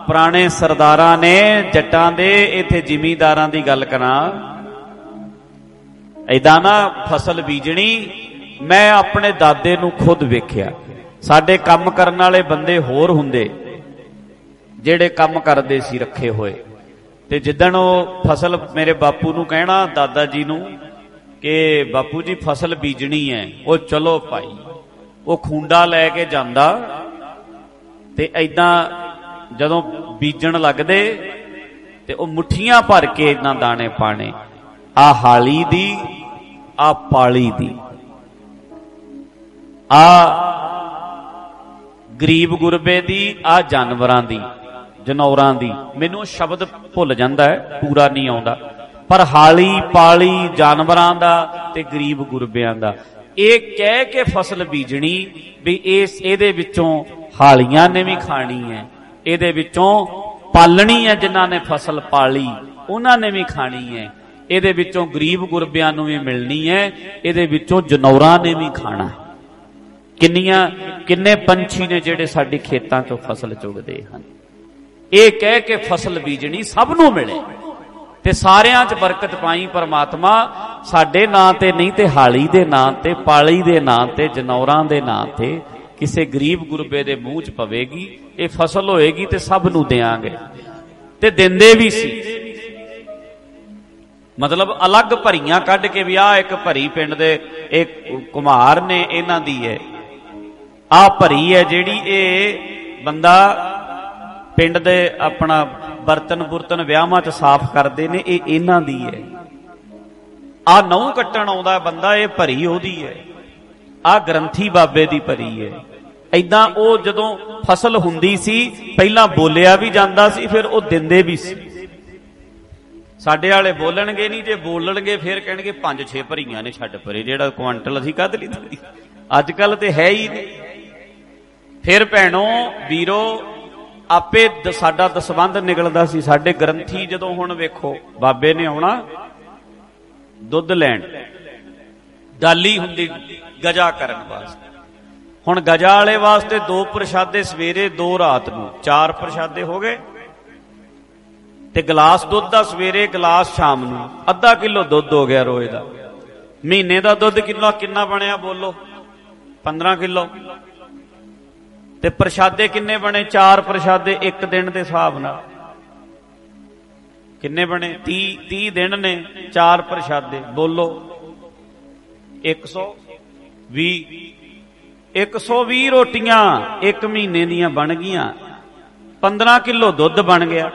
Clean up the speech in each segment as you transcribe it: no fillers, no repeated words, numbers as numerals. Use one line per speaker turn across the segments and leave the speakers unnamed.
पुराने सरदारां ने जट्टां दे इत्थे जिमीदारां दी गल करां, इदां ना फसल बीजनी मैं अपने दादे नूं खुद वेख्या। साडे काम करन वाले बंदे होर हुंदे जिहड़े काम करदे सी रखे होए, ते जिद्दण ओ फसल मेरे बापू नूं कहना दादा जी नूं कि बापू जी फसल बीजनी है, ओ चलो भाई वो खूंडा लैके जांदा ते ऐदां जदों बीजण लगदे ते ओ मुठियां भर के इदां दाने पाने, आ हाली दी आ पाली दी, आ गरीब गुरबे दी, आ जानवरां दी जनौरां दी। मैनूं शब्द भुल जांदा है, पूरा नहीं आउंदा, पर हाली पाली जानवरां दा ते गरीब गुरबियां दा ये कह के फसल बीजनी भी इस इहदे विचों हालियां ने भी खानी है, इहदे विचों पालनी है, जिन्हां ने फसल पाली उन्हां ने भी खानी है, इहदे विचों गरीब गुरबियां नूं भी मिलनी है, इहदे विचों जनौरां ने भी खाना। किन्ने पंछी ने जिहड़े साडे खेतां चों फसल चुगदे हन। ये कह के फसल बीजनी सब नूं मिले ते सारियां च बरकत पाई परमात्मा, साडे नां ते नहीं ते हाली दे नां ते पाली दे नां ते जनौरां दे नां ते किसे गरीब गुरबे दे मूंह च पवेगी, ये फसल होएगी ते सब नूं देंगे ते दिंदे भी सी। मतलब अलग भरियां कढ के भी आ एक भरी पिंड दे एक कुम्हार ने इन्हां दी है, आ भरी है जिहड़ी ये बंदा पिंड दे अपना बर्तन बुरतन विआहां च साफ करदे ने, ये इन्हां दी है। आ नहुं कट्टण आउंदा बंदा, ये भरी ओहदी है, आ ग्रंथी बाबे दी भरी है। ऐदां ओ जदों फसल हुंदी सी पहलां बोलिया भी जांदा सी, फिर ओ दिंदे भी सी। साडे वाले बोलणगे नहीं, जे बोलणगे फिर कहणगे 5-6 भरीआं ने छड्ड परे, जिहड़ा क्वांटल असीं कद लई दिंदी। अजकल ते है ही नहीं। फिर भैणों वीरो आपे साडा दसबंध निकलदा सी। साडे ग्रंथी जदों हुण वेखो बाबे ने आउणा दुध लैण, डाली हुंदी गजा करन वास्ते। हुण गजा वाले वास्ते 2 प्रशादे सवेरे 2 रात नूं, 4 प्रशादे हो गए ते गिलास दुध दा सवेरे गिलास शाम नूं, अद्धा किलो दुध हो गया रोज दा। महीने दा दुध किलो किन्ना बनिया बोलो? 15 किलो। ते प्रशादे किन्ने बने? 4 प्रशादे एक दिन के हिसाब नाल किन्ने बने? 30 दिन ने 4 प्रशादे बोलो 120 रोटियां एक महीने दियां बन गईयां, 15 किलो दुध बन गया,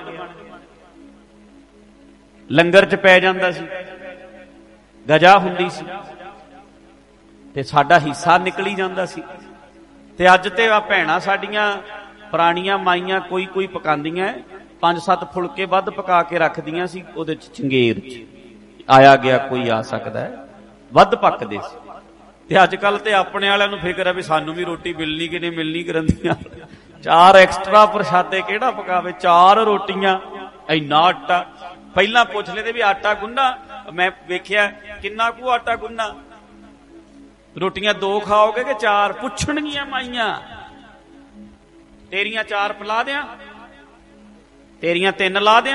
लंगर च पै जांदा सी, गजा हुंदी सी ते साडा हिस्सा निकली जांदा सी। ते अज ते आ भैणां साडियां पुराणियां माईयां कोई कोई पकांदियां 5-7 फुलके वध पका के रखदियां सी, उहदे च चंगेर च आया गया कोई आ सकदा है, वध पकदे सी। ते अजकल ते अपने वालिआं नूं फिक्र है भी सानूं भी रोटी मिलनी कि नहीं मिलनी, ग्रंथियां 4 एक्सट्रा प्रशादे किहड़ा पकावे, 4 रोटियां इन्ना आटा। पहलां पुछ लेदे भी आटा गुन्ना, मैं वेखिआ किन्ना कू आटा गुन्ना, रोटियां 2 खाओगे कि 4? पुछणगियां माईयां, तेरियां 4 पिला दियां, तेरियां 3 ला दियां,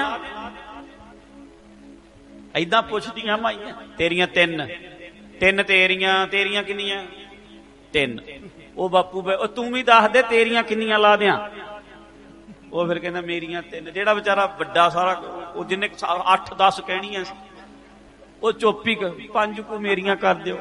ऐदां पुछदियां माईयां। तेरियां 3 तेरियां किन्नियां? 3। ओ बापू तू भी दस दे तेरियां किन्नियां ला दियां? वो फिर कहना मेरियां 3। जेड़ा बेचारा बड़ा सारा जिन्हें 8-10 कहनियां वो चुप ही 5 को मेरियां कर दिओ,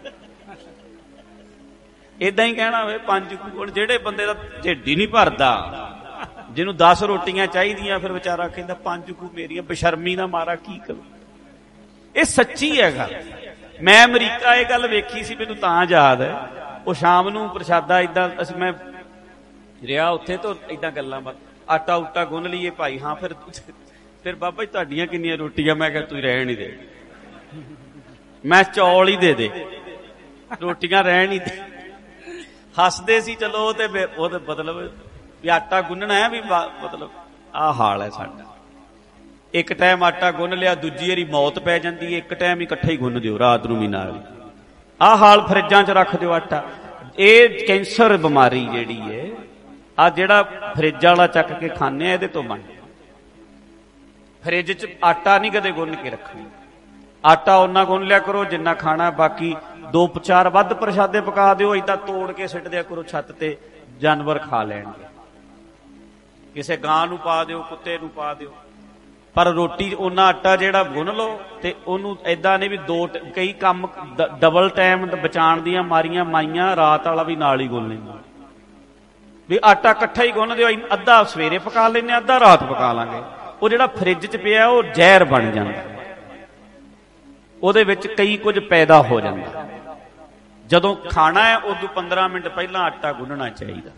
इदां ही कहना होवे 5 को। हुण जेड़े बंदे दा ढिड ही नहीं भरदा, जिन्हों 10 रोटियां चाहिदियां, फिर बेचारा कहंदा 5 को मेरियां, बेशर्मी दा मारा की करूं। ये सच्ची है गल। मैं अमरीका ये गल वेखी सी, मैनूं तां याद है, वो शाम नूं प्रशादा इदां मैं रिहा उत्थे तो इदां गल्लां बात, आटा उटा गुन लीए भाई, हाँ फिर बाबा जी तुहाडियां किन्नियां रोटियां? मैं कहा तू रहन ही दे, मैं चौल ही दे रोटियां रहन ही दे। हसदे सी चलो, ते मतलब भी आटा गुनना है भी, मतलब आ हाल है साडा। एक टाइम आटा गुन लिया, दूजी वारी मौत पै जांदी है, एक टाइम ही इकट्ठा ही गुन दिओ रात नूं भी नाल ही। आ हाल फ्रिजां च रख दिओ आटा। ये कैंसर बीमारी जिहड़ी है ਆ ਜਿਹੜਾ ਫਰਿੱਜ ਵਾਲਾ ਚੱਕ ਕੇ ਖਾਂਦੇ ਆ, ਇਹਦੇ ਤੋਂ ਬਣ। ਫਰਿੱਜ 'ਚ ਆਟਾ ਨਹੀਂ ਕਦੇ ਗੁੰਨ ਕੇ ਰੱਖਣਾ। ਆਟਾ ਓਨਾ ਗੁੰਨ ਲਿਆ ਕਰੋ ਜਿੰਨਾ ਖਾਣਾ, ਬਾਕੀ 2-4 ਵੱਧ ਪ੍ਰਸ਼ਾਦੇ ਪਕਾ ਦਿਓ, ਏਦਾਂ ਤੋੜ ਕੇ ਸਿੱਟ ਦਿਆ ਕਰੋ ਛੱਤ ਤੇ, ਜਾਨਵਰ ਖਾ ਲੈਣਗੇ। ਕਿਸੇ ਗਾਂ ਨੂੰ ਪਾ ਦਿਓ, ਕੁੱਤੇ ਨੂੰ ਪਾ ਦਿਓ, ਪਰ ਰੋਟੀ ਓਨਾ ਆਟਾ ਜਿਹੜਾ ਗੁੰਨ ਲਓ ਤੇ ਉਹਨੂੰ ਏਦਾਂ ਨਹੀਂ ਵੀ ਕਈ ਕੰਮ ਡਬਲ ਟਾਈਮ ਬਚਾਉਣ ਦੀਆਂ ਮਾਰੀਆਂ ਮਾਈਆਂ, ਰਾਤ ਵਾਲਾ ਵੀ ਨਾਲ ਹੀ ਗੁੰਨ ਲੈਂਦਾ ਵੀ ਆਟਾ ਇਕੱਠਾ ਹੀ ਗੁੰਨ ਦਿਓ, ਅੱਧਾ ਸਵੇਰੇ ਪਕਾ ਲੈਂਦੇ, ਅੱਧਾ ਰਾਤ ਪਕਾ ਲਾਂਗੇ। ਉਹ ਜਿਹੜਾ ਫਰਿੱਜ 'ਚ ਪਿਆ ਉਹ ਜ਼ਹਿਰ ਬਣ ਜਾਂਦਾ, ਉਹਦੇ ਵਿੱਚ ਕਈ ਕੁਝ ਪੈਦਾ ਹੋ ਜਾਂਦਾ। ਜਦੋਂ ਖਾਣਾ ਹੈ ਉਦੋਂ 15 ਮਿੰਟ ਪਹਿਲਾਂ ਆਟਾ ਗੁੰਨਣਾ ਚਾਹੀਦਾ।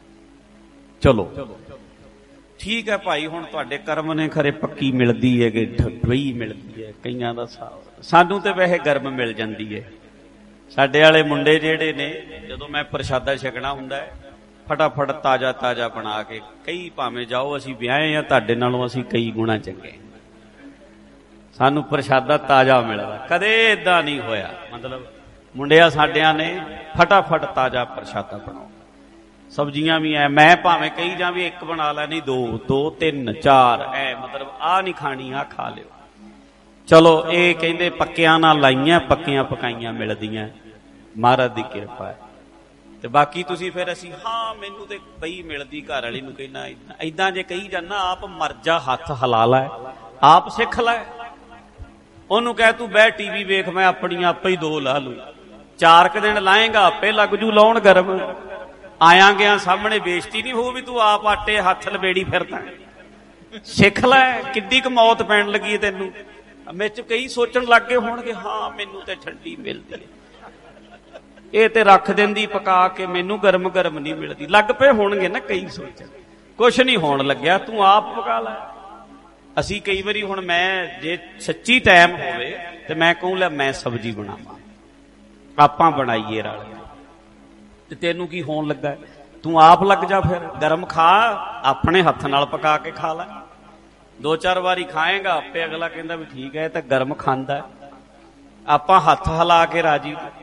ਚਲੋ ਠੀਕ ਹੈ ਭਾਈ, ਹੁਣ ਤੁਹਾਡੇ ਕਰਮ ਨੇ ਖਰੇ ਪੱਕੀ ਮਿਲਦੀ ਹੈ ਕਿ ਢਬਈ ਮਿਲਦੀ ਹੈ, ਕਈਆਂ ਦਾ ਸਾਨੂੰ ਤੇ ਵੈਸੇ ਗਰਮ ਮਿਲ ਜਾਂਦੀ ਹੈ। ਸਾਡੇ ਵਾਲੇ ਮੁੰਡੇ ਜਿਹੜੇ ਨੇ, ਜਦੋਂ ਮੈਂ ਪ੍ਰਸ਼ਾਦਾ ਛਕਣਾ ਹੁੰਦਾ ਹੈ, ਫਟਾਫਟ ਤਾਜ਼ਾ ਤਾਜ਼ਾ ਬਣਾ ਕੇ, ਕਈ ਭਾਵੇਂ ਜਾਓ ਅਸੀਂ ਵਿਆਹੇ ਆ, ਤੁਹਾਡੇ ਨਾਲੋਂ ਅਸੀਂ ਕਈ ਗੁਣਾ ਚੰਗੇ, ਸਾਨੂੰ ਪ੍ਰਸ਼ਾਦਾ ਤਾਜ਼ਾ ਮਿਲਦਾ। ਕਦੇ ਏਦਾਂ ਨਹੀਂ ਹੋਇਆ, ਮਤਲਬ ਮੁੰਡਿਆਂ ਸਾਡਿਆਂ ਨੇ ਫਟਾਫਟ ਤਾਜ਼ਾ ਪ੍ਰਸ਼ਾਦਾ ਬਣਾਓ। ਸਬਜ਼ੀਆਂ ਵੀ ਐ, ਮੈਂ ਭਾਵੇਂ ਕਹੀ ਜਾਂ ਵੀ ਇੱਕ ਬਣਾ ਲੈ, ਨਹੀਂ 2, 3, 4 ਐ, ਮਤਲਬ ਆਹ ਨਹੀਂ ਖਾਣੀ, ਆਹ ਖਾ ਲਿਓ। ਚਲੋ ਇਹ ਕਹਿੰਦੇ ਪੱਕਿਆਂ ਨਾਲ ਲਾਈਆਂ, ਪੱਕੀਆਂ ਪਕਾਈਆਂ ਮਿਲਦੀਆਂ, ਮਹਾਰਾਜ ਦੀ ਕਿਰਪਾ ਹੈ। ਤੇ ਬਾਕੀ ਤੁਸੀਂ ਫਿਰ ਅਸੀਂ ਹਾਂ ਮੈਨੂੰ ਤੇ ਬਈ ਮਿਲਦੀ, ਘਰ ਵਾਲੀ ਨੂੰ ਕਹਿਣਾ ਏਦਾਂ ਜੇ ਕਹੀ ਜਾਂਦਾ, ਆਪ ਮਰ ਜਾ, ਹੱਥ ਹਲਾ ਲੈ, ਆਪ ਸਿੱਖ ਲੈ। ਉਹਨੂੰ ਕਹਿ ਤੂੰ ਬਹਿ ਟੀਵੀ ਵੇਖ, ਮੈਂ ਆਪਣੀਆਂ ਆਪੇ ਹੀ 2 ਲਾ ਲੂ, 4 ਕੁ ਦਿਨ ਲਾਏਗਾ, ਆਪੇ ਲੱਗ ਜੂ ਲਾਉਣ ਗਰਮ। ਆਇਆ ਗਿਆ ਸਾਹਮਣੇ ਬੇਇੱਜ਼ਤੀ ਨਹੀਂ ਹੋਊ ਵੀ ਤੂੰ ਆਪ ਆਟੇ ਹੱਥ ਲਬੇੜੀ ਫਿਰਦਾ। ਸਿੱਖ ਲੈ, ਕਿੱਡੀ ਕੁ ਮੌਤ ਪੈਣ ਲੱਗੀ ਤੈਨੂੰ। ਵਿੱਚ ਕਈ ਸੋਚਣ ਲੱਗ ਗਏ ਹੋਣਗੇ, ਹਾਂ ਮੈਨੂੰ ਤੇ ਠੰਡੀ ਮਿਲਦੀ ਹੈ, ਇਹ ਤੇ ਰੱਖ ਦਿੰਦੀ ਪਕਾ ਕੇ, ਮੈਨੂੰ ਗਰਮ ਗਰਮ ਨਹੀਂ ਮਿਲਦੀ। ਲੱਗ ਪਏ ਹੋਣਗੇ ਨਾ ਕਈ ਸੋਚਣ, ਕੁਛ ਨਹੀਂ ਹੋਣ ਲੱਗਿਆ, ਤੂੰ ਆਪ ਪਕਾ ਲੈ। ਅਸੀਂ ਕਈ ਵਾਰੀ, ਹੁਣ ਮੈਂ ਜੇ ਸੱਚੀ ਟਾਈਮ ਹੋਵੇ ਤੇ ਮੈਂ ਕਹੂੰ ਲੈ ਮੈਂ ਸਬਜ਼ੀ ਬਣਾਵਾਂ, ਆਪਾਂ ਬਣਾਈਏ ਰਲ, ਤੇ ਤੈਨੂੰ ਕੀ ਹੋਣ ਲੱਗਾ, ਤੂੰ ਆਪ ਲੱਗ ਜਾ, ਫਿਰ ਗਰਮ ਖਾ, ਆਪਣੇ ਹੱਥ ਨਾਲ ਪਕਾ ਕੇ ਖਾ ਲੈ। 2-4 ਵਾਰੀ ਖਾਏਗਾ, ਆਪੇ ਅਗਲਾ ਕਹਿੰਦਾ ਵੀ ਠੀਕ ਹੈ, ਇਹ ਤਾਂ ਗਰਮ ਖਾਂਦਾ। ਆਪਾਂ ਹੱਥ ਹਿਲਾ ਕੇ ਰਾਜੀ।